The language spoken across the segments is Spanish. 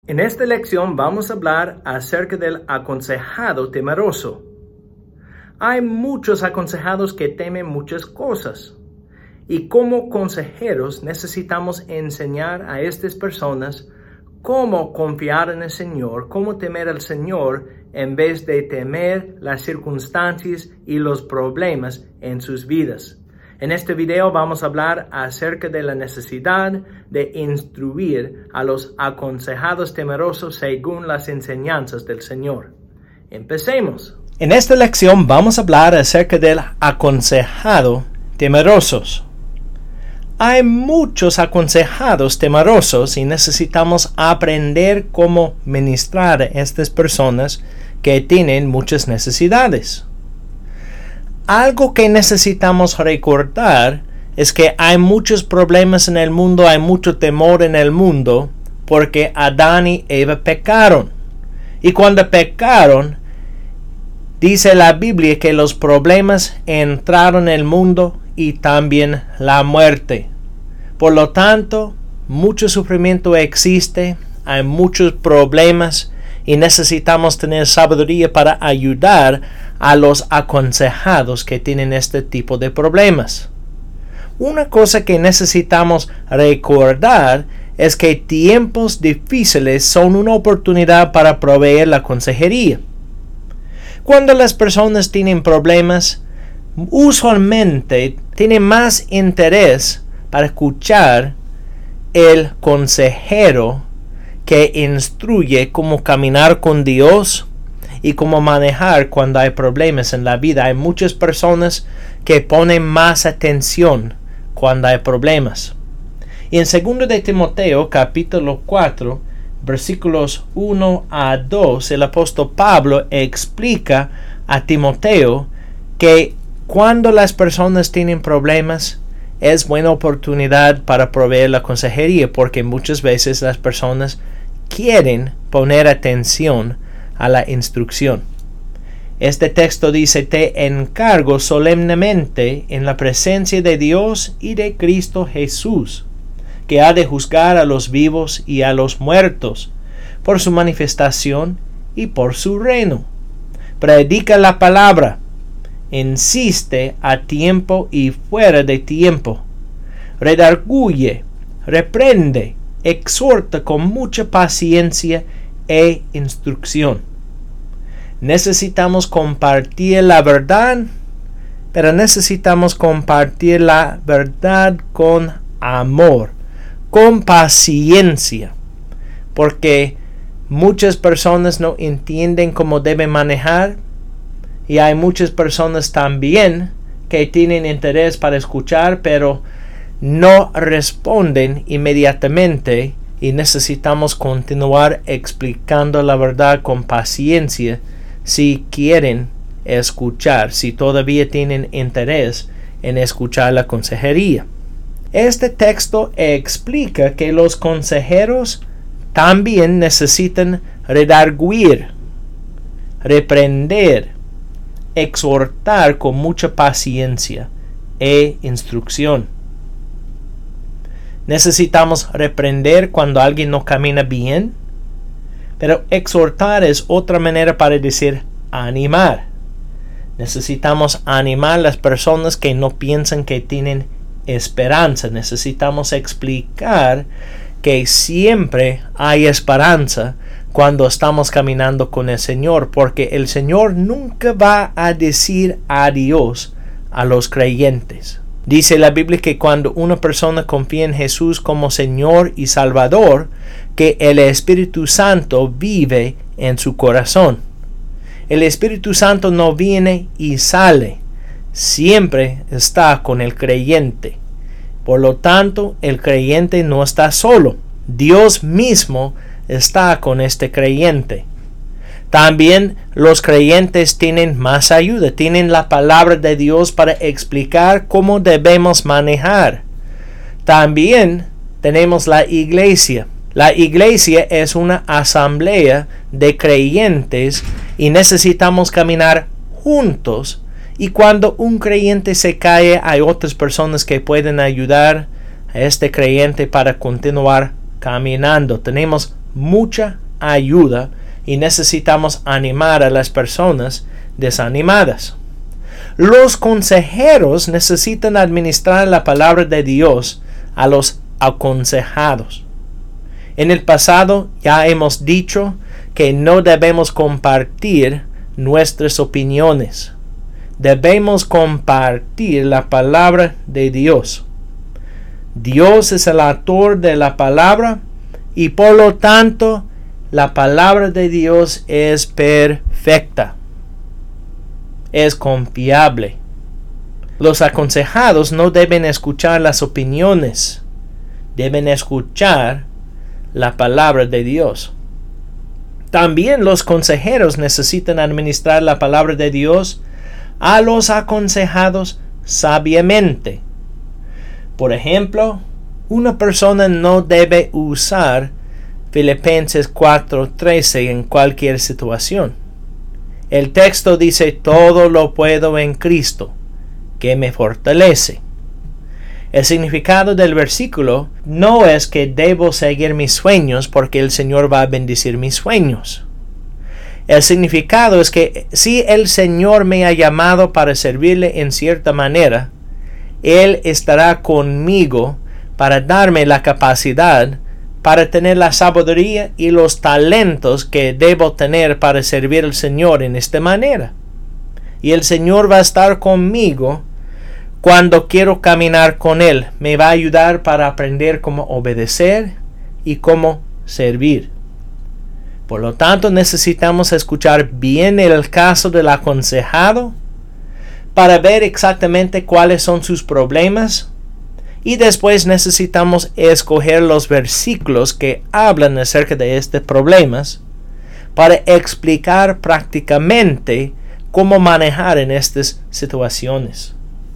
En esta lección vamos a hablar acerca del aconsejado temeroso. Hay muchos aconsejados que temen muchas cosas. Y como consejeros necesitamos enseñar a estas personas cómo confiar en el Señor, cómo temer al Señor en vez de temer las circunstancias y los problemas en sus vidas. En este video vamos a hablar acerca de la necesidad de instruir a los aconsejados temerosos según las enseñanzas del Señor. Empecemos. En esta lección vamos a hablar acerca del aconsejado temerosos. Hay muchos aconsejados temerosos y necesitamos aprender cómo ministrar a estas personas que tienen muchas necesidades. Algo que necesitamos recordar es que hay muchos problemas en el mundo, hay mucho temor en el mundo, porque Adán y Eva pecaron. Y cuando pecaron, dice la Biblia que los problemas entraron en el mundo y también la muerte. Por lo tanto, mucho sufrimiento existe, hay muchos problemas y necesitamos tener sabiduría para ayudar a los aconsejados que tienen este tipo de problemas. Una cosa que necesitamos recordar es que tiempos difíciles son una oportunidad para proveer la consejería. Cuando las personas tienen problemas, usualmente tienen más interés para escuchar el consejero que instruye cómo caminar con Dios y cómo manejar cuando hay problemas en la vida. Hay muchas personas que ponen más atención cuando hay problemas. Y en 2 de Timoteo, capítulo 4, versículos 1 a 2, el apóstol Pablo explica a Timoteo que cuando las personas tienen problemas, es buena oportunidad para proveer la consejería, porque muchas veces las personas quieren poner atención a la instrucción. Este texto dice: te encargo solemnemente en la presencia de Dios y de Cristo Jesús, que ha de juzgar a los vivos y a los muertos, por su manifestación y por su reino. Predica la palabra. Insiste a tiempo y fuera de tiempo. Redarguye, reprende, exhorta con mucha paciencia e instrucción. Necesitamos compartir la verdad, pero necesitamos compartir la verdad con amor, con paciencia, porque muchas personas no entienden cómo deben manejar. Y hay muchas personas también que tienen interés para escuchar, pero no responden inmediatamente, y necesitamos continuar explicando la verdad con paciencia si quieren escuchar, si todavía tienen interés en escuchar la consejería. Este texto explica que los consejeros también necesitan redarguir, reprender, exhortar con mucha paciencia e instrucción. Necesitamos reprender cuando alguien no camina bien, pero exhortar es otra manera para decir animar. Necesitamos animar a las personas que no piensan que tienen esperanza. Necesitamos explicar que siempre hay esperanza cuando estamos caminando con el Señor, porque el Señor nunca va a decir adiós a los creyentes. Dice la Biblia que cuando una persona confía en Jesús como Señor y Salvador, que el Espíritu Santo vive en su corazón. El Espíritu Santo no viene y sale, siempre está con el creyente. Por lo tanto, el creyente no está solo. Dios mismo está con este creyente. También los creyentes tienen más ayuda, tienen la palabra de Dios para explicar cómo debemos manejar. También tenemos la iglesia. La iglesia es una asamblea de creyentes y necesitamos caminar juntos. Y cuando un creyente se cae, hay otras personas que pueden ayudar a este creyente para continuar caminando. Tenemos mucha ayuda y necesitamos animar a las personas desanimadas. Los consejeros necesitan administrar la palabra de Dios a los aconsejados. En el pasado ya hemos dicho que no debemos compartir nuestras opiniones. Debemos compartir la palabra de Dios. Dios es el autor de la palabra y por lo tanto la palabra de Dios es perfecta. Es confiable. Los aconsejados no deben escuchar las opiniones. Deben escuchar la palabra de Dios. También los consejeros necesitan administrar la palabra de Dios a los aconsejados sabiamente. Por ejemplo, una persona no debe usar Filipenses 4:13 en cualquier situación. El texto dice: todo lo puedo en Cristo, que me fortalece. El significado del versículo no es que debo seguir mis sueños porque el Señor va a bendecir mis sueños. El significado es que si el Señor me ha llamado para servirle en cierta manera, Él estará conmigo para darme la capacidad para tener la sabiduría y los talentos que debo tener para servir al Señor en esta manera. Y el Señor va a estar conmigo cuando quiero caminar con Él. Me va a ayudar para aprender cómo obedecer y cómo servir. Por lo tanto, necesitamos escuchar bien el caso del aconsejado para ver exactamente cuáles son sus problemas. Y después necesitamos escoger los versículos que hablan acerca de estos problemas para explicar prácticamente cómo manejar en estas situaciones.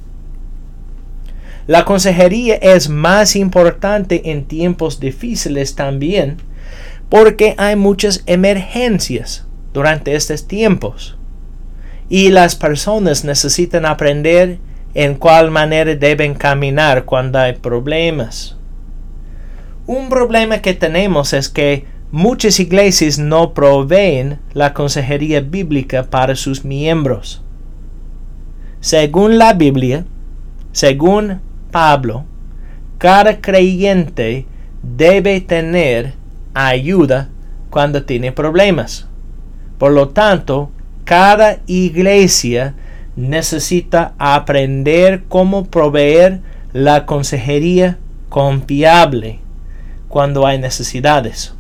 La consejería es más importante en tiempos difíciles también porque hay muchas emergencias durante estos tiempos y las personas necesitan aprender en cuál manera deben caminar cuando hay problemas. Un problema que tenemos es que muchas iglesias no proveen la consejería bíblica para sus miembros. Según la Biblia, según Pablo, cada creyente debe tener ayuda cuando tiene problemas. Por lo tanto, cada iglesia necesita aprender cómo proveer la consejería confiable cuando hay necesidades.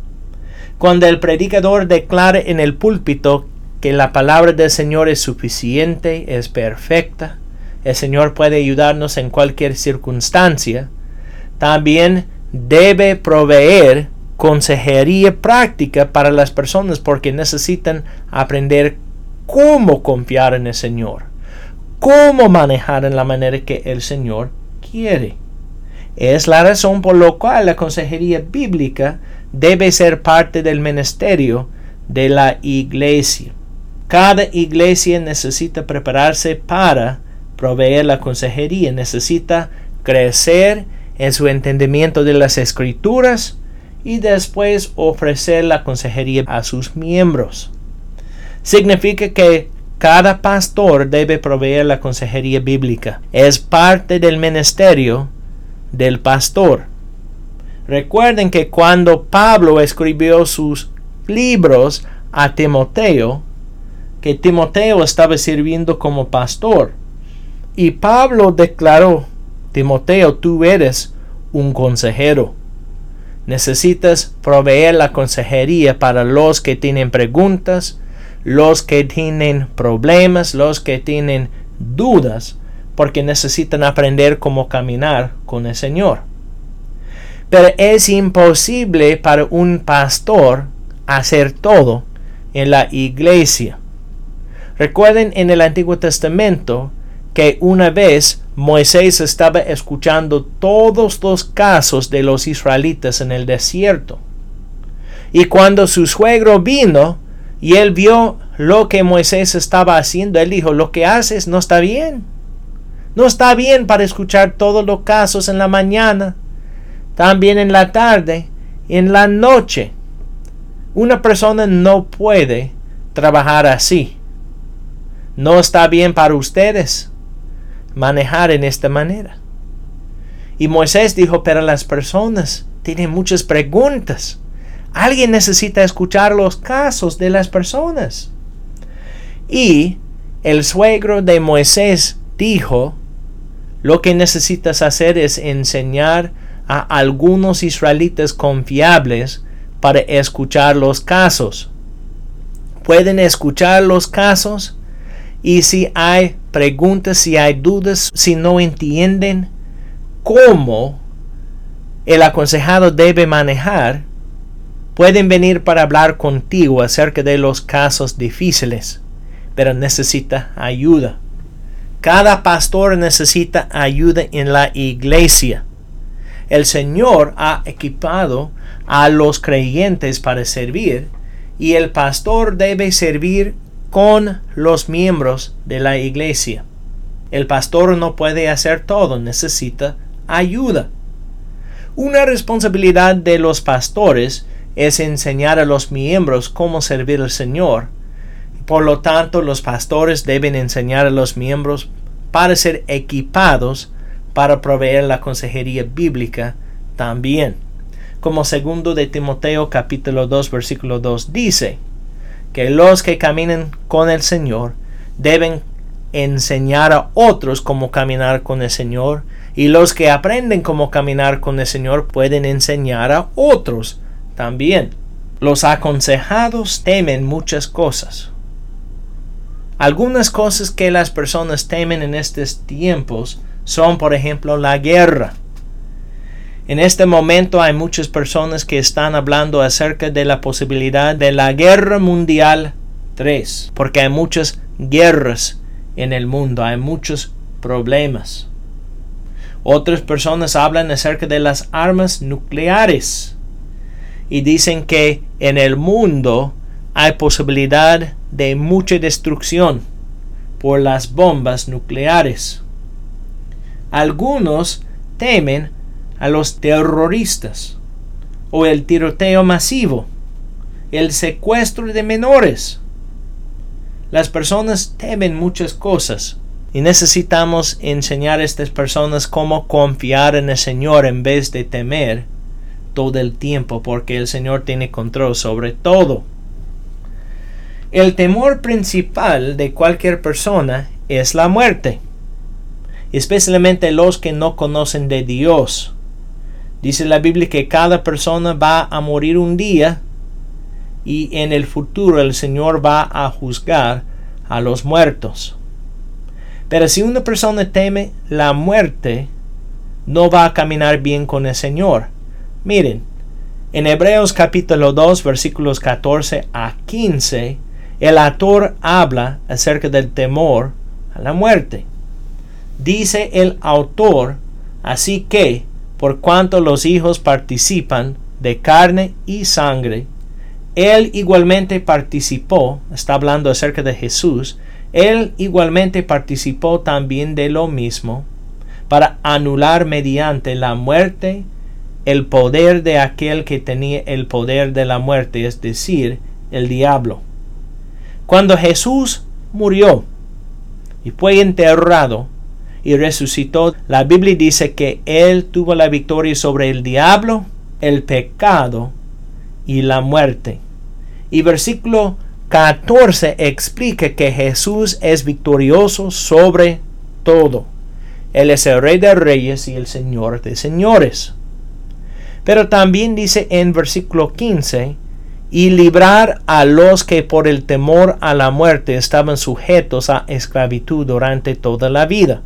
Cuando el predicador declare en el púlpito que la palabra del Señor es suficiente, es perfecta, el Señor puede ayudarnos en cualquier circunstancia, también debe proveer consejería práctica para las personas porque necesitan aprender cómo confiar en el Señor, cómo manejar en la manera que el Señor quiere. Es la razón por la cual la consejería bíblica debe ser parte del ministerio de la iglesia. Cada iglesia necesita prepararse para proveer la consejería, necesita crecer en su entendimiento de las Escrituras y después ofrecer la consejería a sus miembros. Significa que cada pastor debe proveer la consejería bíblica. Es parte del ministerio del pastor. Recuerden que cuando Pablo escribió sus libros a Timoteo, que Timoteo estaba sirviendo como pastor. Y Pablo declaró: Timoteo, tú eres un consejero. Necesitas proveer la consejería para los que tienen preguntas, los que tienen problemas, los que tienen dudas, porque necesitan aprender cómo caminar con el Señor. Pero es imposible para un pastor hacer todo en la iglesia. Recuerden en el Antiguo Testamento que una vez Moisés estaba escuchando todos los casos de los israelitas en el desierto. Y cuando su suegro vino y él vio lo que Moisés estaba haciendo, él dijo: lo que haces no está bien. No está bien para escuchar todos los casos en la mañana, también en la tarde, en la noche. Una persona no puede trabajar así. No está bien para ustedes manejar en esta manera. Y Moisés dijo, pero las personas tienen muchas preguntas. Alguien necesita escuchar los casos de las personas. Y el suegro de Moisés dijo, lo que necesitas hacer es enseñar a algunos israelitas confiables para escuchar los casos. Pueden escuchar los casos y si hay preguntas, si hay dudas, si no entienden cómo el aconsejado debe manejar, pueden venir para hablar contigo acerca de los casos difíciles, pero necesita ayuda. Cada pastor necesita ayuda en la iglesia. El Señor ha equipado a los creyentes para servir y el pastor debe servir con los miembros de la iglesia. El pastor no puede hacer todo, necesita ayuda. Una responsabilidad de los pastores es enseñar a los miembros cómo servir al Señor. Por lo tanto, los pastores deben enseñar a los miembros para ser equipados para proveer la consejería bíblica también. Como 2 de Timoteo capítulo 2 versículo 2 dice, que los que caminen con el Señor deben enseñar a otros cómo caminar con el Señor, y los que aprenden cómo caminar con el Señor pueden enseñar a otros también. Los aconsejados temen muchas cosas. Algunas cosas que las personas temen en estos tiempos son, por ejemplo, la guerra. En este momento hay muchas personas que están hablando acerca de la posibilidad de la Guerra Mundial 3, porque hay muchas guerras en el mundo, hay muchos problemas. Otras personas hablan acerca de las armas nucleares y dicen que en el mundo hay posibilidad de mucha destrucción por las bombas nucleares. Algunos temen a los terroristas o el tiroteo masivo, el secuestro de menores. Las personas temen muchas cosas y necesitamos enseñar a estas personas cómo confiar en el Señor en vez de temer todo el tiempo, porque el Señor tiene control sobre todo. El temor principal de cualquier persona es la muerte, especialmente los que no conocen de Dios. Dice la Biblia que cada persona va a morir un día y en el futuro el Señor va a juzgar a los muertos. Pero si una persona teme la muerte, no va a caminar bien con el Señor. Miren, en Hebreos capítulo 2 versículos 14 a 15, el autor habla acerca del temor a la muerte. Dice el autor, así que, por cuanto los hijos participan de carne y sangre, él igualmente participó, está hablando acerca de Jesús, él igualmente participó también de lo mismo, para anular mediante la muerte el poder de aquel que tenía el poder de la muerte, es decir, el diablo. Cuando Jesús murió y fue enterrado y resucitó, la Biblia dice que él tuvo la victoria sobre el diablo, el pecado y la muerte. Y versículo 14 explica que Jesús es victorioso sobre todo. Él es el Rey de Reyes y el Señor de Señores. Pero también dice en versículo 15, y librar a los que por el temor a la muerte estaban sujetos a esclavitud durante toda la vida.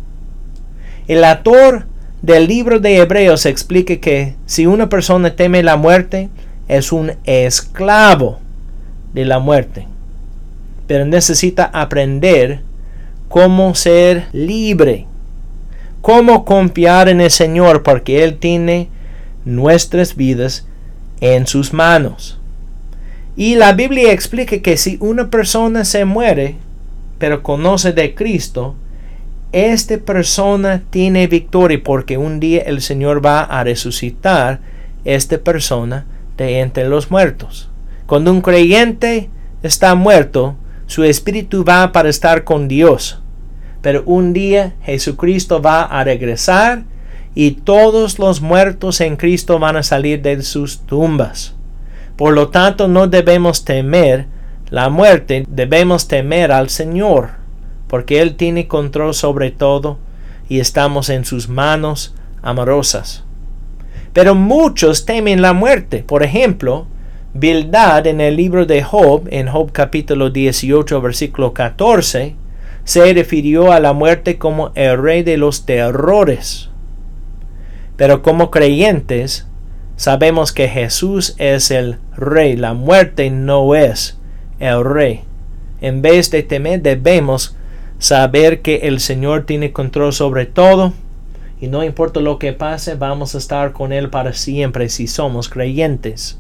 El autor del libro de Hebreos explica que si una persona teme la muerte, es un esclavo de la muerte. Pero necesita aprender cómo ser libre, cómo confiar en el Señor, porque Él tiene nuestras vidas en sus manos. Y la Biblia explica que si una persona se muere, pero conoce de Cristo, esta persona tiene victoria, porque un día el Señor va a resucitar esta persona de entre los muertos. Cuando un creyente está muerto, su espíritu va para estar con Dios. Pero un día Jesucristo va a regresar y todos los muertos en Cristo van a salir de sus tumbas. Por lo tanto, no debemos temer la muerte, debemos temer al Señor, porque Él tiene control sobre todo y estamos en sus manos amorosas. Pero muchos temen la muerte. Por ejemplo, Bildad en el libro de Job, en Job capítulo 18, versículo 14, se refirió a la muerte como el rey de los terrores. Pero como creyentes, sabemos que Jesús es el rey. La muerte no es el rey. En vez de temer, debemos saber que el Señor tiene control sobre todo. Y no importa lo que pase, vamos a estar con Él para siempre si somos creyentes.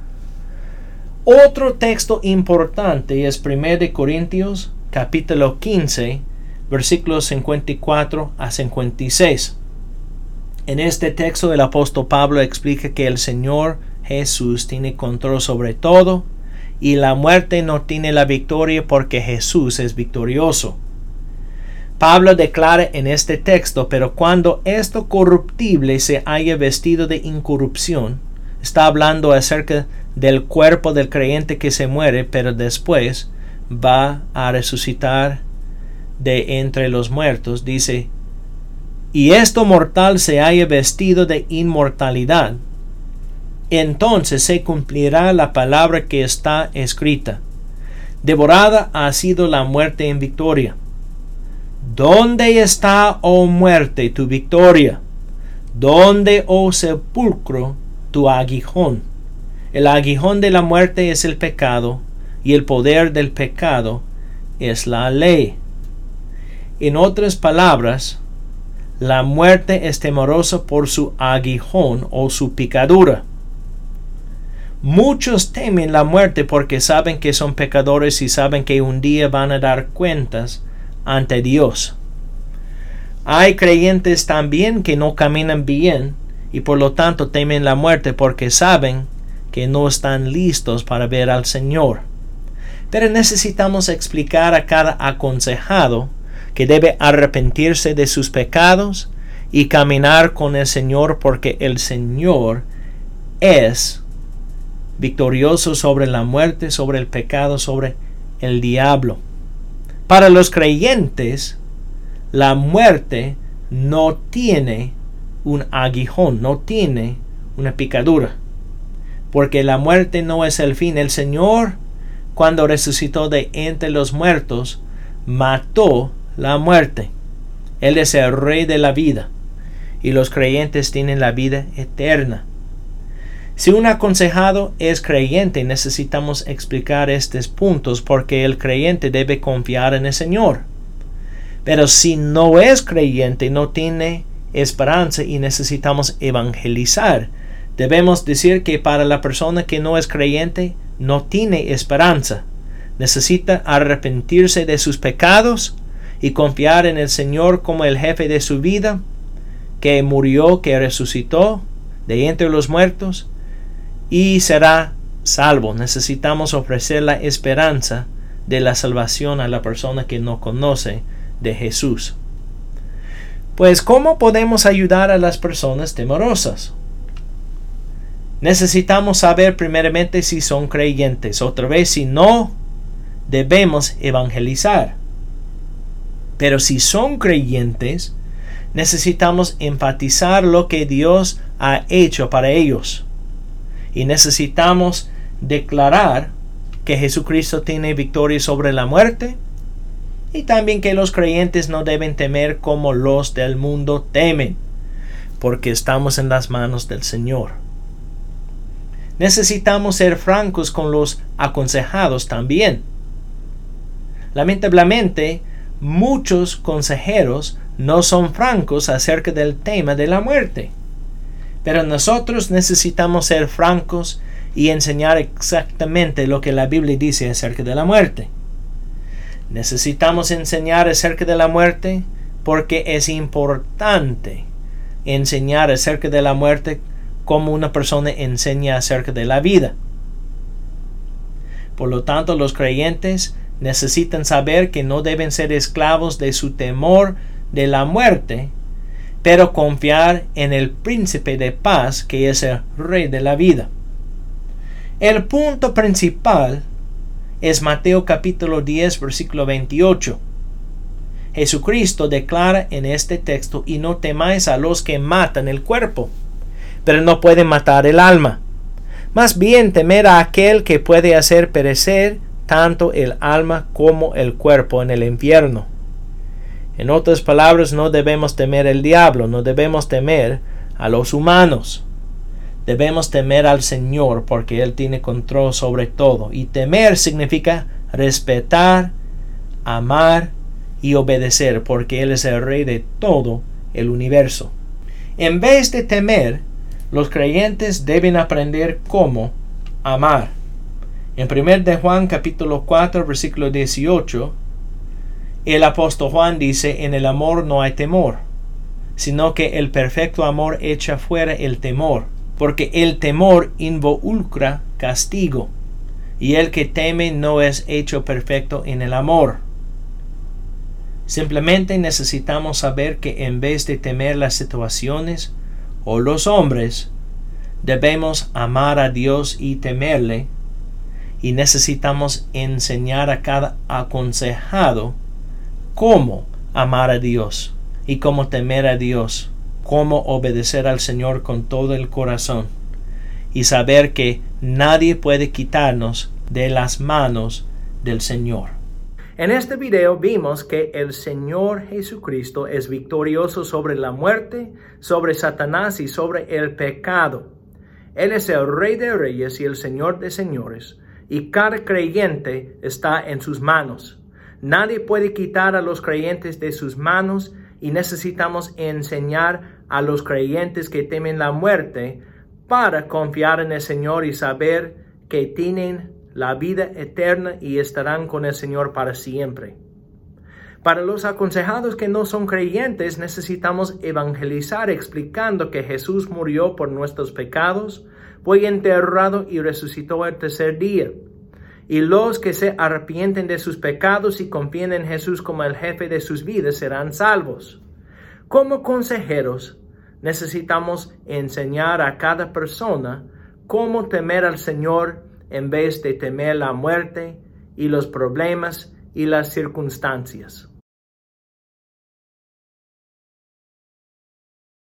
Otro texto importante es 1 Corintios capítulo 15, versículos 54 a 56. En este texto el apóstol Pablo explica que el Señor Jesús tiene control sobre todo y la muerte no tiene la victoria porque Jesús es victorioso. Pablo declara en este texto, pero cuando esto corruptible se haya vestido de incorrupción, está hablando acerca del cuerpo del creyente que se muere, pero después va a resucitar de entre los muertos. Dice, y esto mortal se haya vestido de inmortalidad, entonces se cumplirá la palabra que está escrita. Devorada ha sido la muerte en victoria. ¿Dónde está, oh muerte, tu victoria? ¿Dónde, oh sepulcro, tu aguijón? El aguijón de la muerte es el pecado, y el poder del pecado es la ley. En otras palabras, la muerte es temerosa por su aguijón o su picadura. Muchos temen la muerte porque saben que son pecadores y saben que un día van a dar cuentas ante Dios. Hay creyentes también que no caminan bien y por lo tanto temen la muerte porque saben que no están listos para ver al Señor. Pero necesitamos explicar a cada aconsejado que debe arrepentirse de sus pecados y caminar con el Señor porque el Señor es victorioso sobre la muerte, sobre el pecado, sobre el diablo. Para los creyentes, la muerte no tiene un aguijón, no tiene una picadura, porque la muerte no es el fin. El Señor, cuando resucitó de entre los muertos, mató la muerte. Él es el rey de la vida, y los creyentes tienen la vida eterna. Si un aconsejado es creyente, necesitamos explicar estos puntos porque el creyente debe confiar en el Señor. Pero si no es creyente, no tiene esperanza y necesitamos evangelizar. Debemos decir que para la persona que no es creyente, no tiene esperanza. Necesita arrepentirse de sus pecados y confiar en el Señor como el jefe de su vida, que murió, que resucitó de entre los muertos, y será salvo. Necesitamos ofrecer la esperanza de la salvación a la persona que no conoce de Jesús. Pues, ¿cómo podemos ayudar a las personas temerosas? Necesitamos saber primeramente si son creyentes. Otra vez, si no, debemos evangelizar. Pero si son creyentes, necesitamos enfatizar lo que Dios ha hecho para ellos. Y necesitamos declarar que Jesucristo tiene victoria sobre la muerte y también que los creyentes no deben temer como los del mundo temen, porque estamos en las manos del Señor. Necesitamos ser francos con los aconsejados también. Lamentablemente, muchos consejeros no son francos acerca del tema de la muerte. Pero nosotros necesitamos ser francos y enseñar exactamente lo que la Biblia dice acerca de la muerte. Necesitamos enseñar acerca de la muerte porque es importante enseñar acerca de la muerte como una persona enseña acerca de la vida. Por lo tanto, los creyentes necesitan saber que no deben ser esclavos de su temor de la muerte, pero confiar en el príncipe de paz, que es el rey de la vida. El punto principal es Mateo capítulo 10, versículo 28. Jesucristo declara en este texto: y no temáis a los que matan el cuerpo, pero no pueden matar el alma. Más bien temer a aquel que puede hacer perecer tanto el alma como el cuerpo en el infierno. En otras palabras, no debemos temer al diablo, no debemos temer a los humanos. Debemos temer al Señor, porque Él tiene control sobre todo. Y temer significa respetar, amar y obedecer, porque Él es el Rey de todo el universo. En vez de temer, los creyentes deben aprender cómo amar. En 1 de Juan capítulo 4 versículo 18, el apóstol Juan dice: en el amor no hay temor, sino que el perfecto amor echa fuera el temor, porque el temor involucra castigo, y el que teme no es hecho perfecto en el amor. Simplemente necesitamos saber que en vez de temer las situaciones o los hombres, debemos amar a Dios y temerle, y necesitamos enseñar a cada aconsejado cómo amar a Dios y cómo temer a Dios, cómo obedecer al Señor con todo el corazón, y saber que nadie puede quitarnos de las manos del Señor. En este video vimos que el Señor Jesucristo es victorioso sobre la muerte, sobre Satanás y sobre el pecado. Él es el Rey de Reyes y el Señor de Señores, y cada creyente está en sus manos. Nadie puede quitar a los creyentes de sus manos, y necesitamos enseñar a los creyentes que temen la muerte para confiar en el Señor y saber que tienen la vida eterna y estarán con el Señor para siempre. Para los aconsejados que no son creyentes, necesitamos evangelizar explicando que Jesús murió por nuestros pecados, fue enterrado y resucitó el tercer día. Y los que se arrepienten de sus pecados y confían en Jesús como el jefe de sus vidas serán salvos. Como consejeros, necesitamos enseñar a cada persona cómo temer al Señor en vez de temer la muerte y los problemas y las circunstancias.